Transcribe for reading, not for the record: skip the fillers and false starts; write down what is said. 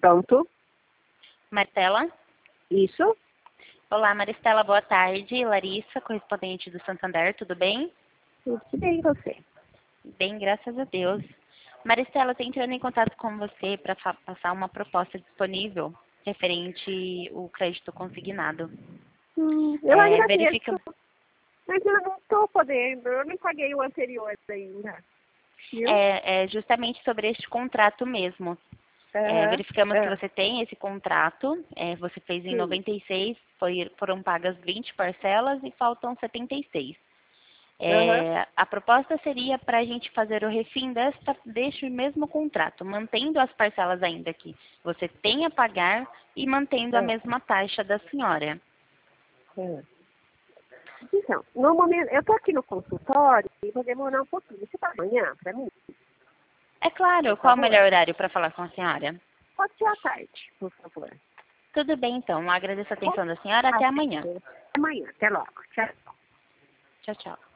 Pronto. Maristela? Isso. Olá, Maristela, boa tarde. Larissa, correspondente do Santander, tudo bem? Tudo bem, você? Bem, graças a Deus. Maristela, estou entrando em contato com você para passar uma proposta disponível referente ao crédito consignado. Eu agradeço, Verifica... mas eu não estou podendo, eu nem paguei o anterior ainda. Viu? É justamente sobre este contrato mesmo. Verificamos que você tem esse contrato, você fez em Sim. 96, foram pagas 20 parcelas e faltam 76. A proposta seria para a gente fazer o refim deste mesmo contrato, mantendo as parcelas ainda que você tem a pagar e mantendo a mesma taxa da senhora. Então, no momento, eu estou aqui no consultório e vou demorar um pouquinho. Você está amanhã para mim? É claro, Por qual o favor. melhor horário para falar com a senhora? Pode ser à tarde, por favor. Tudo bem, então. Agradeço a atenção da senhora. Até amanhã. Até amanhã. Até logo. Tchau. Tchau, tchau.